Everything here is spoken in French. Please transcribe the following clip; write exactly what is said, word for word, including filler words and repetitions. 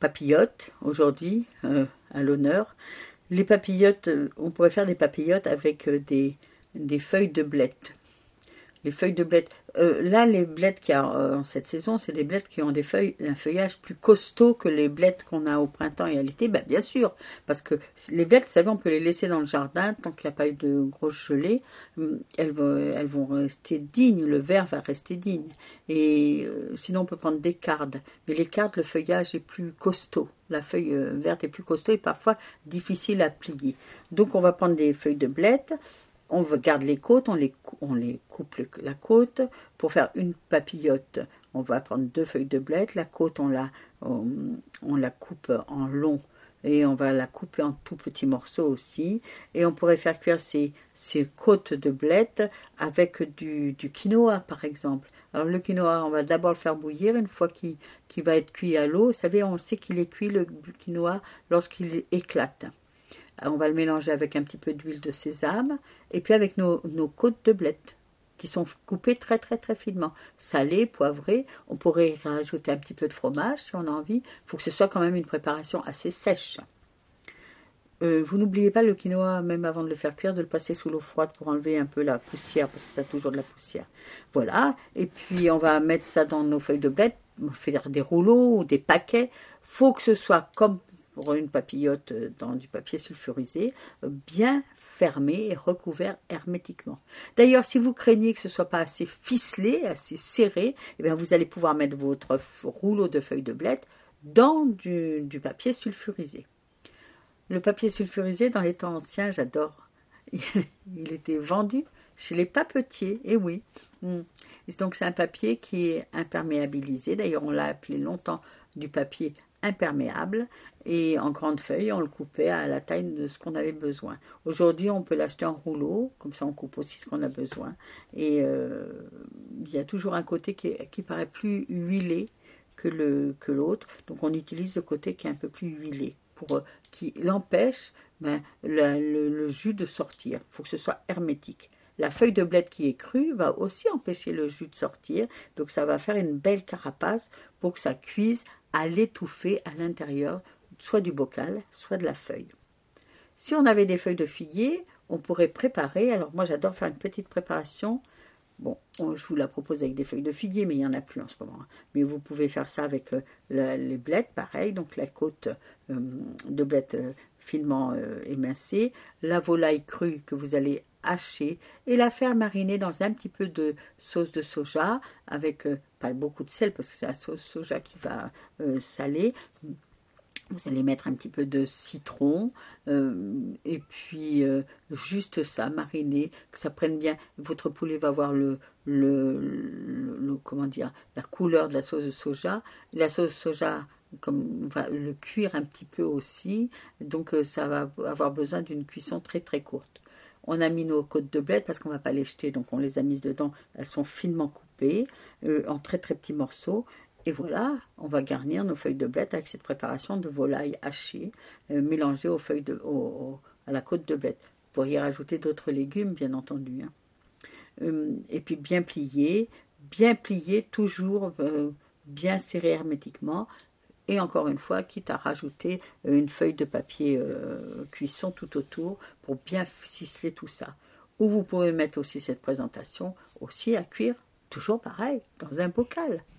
papillotes aujourd'hui euh, à l'honneur. Les papillotes, euh, on pourrait faire des papillotes avec euh, des, des feuilles de blette. Les feuilles de blette. Euh, là, les blettes qu'il y a euh, en cette saison, c'est des blettes qui ont des feuilles, un feuillage plus costaud que les blettes qu'on a au printemps et à l'été. Ben, bien sûr, parce que les blettes, vous savez, on peut les laisser dans le jardin tant qu'il n'y a pas eu de grosse gelée. Elles vont, elles vont rester dignes, le vert va rester digne. Et euh, sinon, on peut prendre des cardes. Mais les cardes, le feuillage est plus costaud. La feuille euh, verte est plus costaud et parfois difficile à plier. Donc, on va prendre des feuilles de blettes. On garde les côtes, on les, on les coupe le, la côte. Pour faire une papillote, on va prendre deux feuilles de blette. La côte, on la, on, on la coupe en long et on va la couper en tout petits morceaux aussi. Et on pourrait faire cuire ces, ces côtes de blette avec du, du quinoa, par exemple. Alors le quinoa, on va d'abord le faire bouillir. Une fois qu'il, qu'il va être cuit à l'eau, vous savez, on sait qu'il est cuit, le quinoa, lorsqu'il éclate. On va le mélanger avec un petit peu d'huile de sésame et puis avec nos, nos côtes de blette qui sont coupées très très très finement, salées, poivrées. On pourrait y rajouter un petit peu de fromage si on a envie. Il faut que ce soit quand même une préparation assez sèche. Euh, vous n'oubliez pas le quinoa, même avant de le faire cuire, de le passer sous l'eau froide pour enlever un peu la poussière, parce que ça a toujours de la poussière. Voilà, et puis on va mettre ça dans nos feuilles de blette, faire des rouleaux ou des paquets. Il faut que ce soit comme pour une papillote dans du papier sulfurisé, bien fermé et recouvert hermétiquement. D'ailleurs, si vous craignez que ce ne soit pas assez ficelé, assez serré, eh bien vous allez pouvoir mettre votre rouleau de feuilles de blette dans du, du papier sulfurisé. Le papier sulfurisé, dans les temps anciens, j'adore. Il était vendu chez les papetiers, et oui. Et donc c'est un papier qui est imperméabilisé. D'ailleurs, on l'a appelé longtemps du papier imperméable, et en grandes feuilles, on le coupait à la taille de ce qu'on avait besoin. Aujourd'hui, on peut l'acheter en rouleau, comme ça on coupe aussi ce qu'on a besoin. Et euh, il y a toujours un côté qui, qui paraît plus huilé que, le, que l'autre, donc on utilise le côté qui est un peu plus huilé, pour, qui l'empêche ben, le, le, le jus de sortir. Il faut que ce soit hermétique. La feuille de blette qui est crue va aussi empêcher le jus de sortir, donc ça va faire une belle carapace pour que ça cuise à l'étouffer à l'intérieur, soit du bocal, soit de la feuille. Si on avait des feuilles de figuier, on pourrait préparer, alors moi j'adore faire une petite préparation, bon, on, je vous la propose avec des feuilles de figuier, mais il n'y en a plus en ce moment, mais vous pouvez faire ça avec euh, la, les blettes, pareil, donc la côte euh, de blettes euh, finement euh, émincée, la volaille crue que vous allez hacher et la faire mariner dans un petit peu de sauce de soja avec euh, pas beaucoup de sel parce que c'est la sauce soja qui va euh, saler. Vous allez mettre un petit peu de citron euh, et puis euh, juste ça, mariner, que ça prenne bien. Votre poulet va avoir le, le, le, le comment dire, la couleur de la sauce de soja. La sauce de soja, comme on va le cuire un petit peu aussi, donc euh, ça va avoir besoin d'une cuisson très très courte. On a mis nos côtes de blette parce qu'on ne va pas les jeter, donc on les a mises dedans. Elles sont finement coupées euh, en très très petits morceaux. Et voilà, on va garnir nos feuilles de blette avec cette préparation de volaille hachée, euh, mélangée aux feuilles de, au, au, à la côte de blette. Vous pourriez rajouter d'autres légumes, bien entendu. Hein. Euh, et puis bien plié, bien plié, toujours euh, bien serré hermétiquement. Et encore une fois, quitte à rajouter une feuille de papier euh, cuisson tout autour pour bien ciseler tout ça. Ou vous pouvez mettre aussi cette présentation aussi à cuire, toujours pareil, dans un bocal.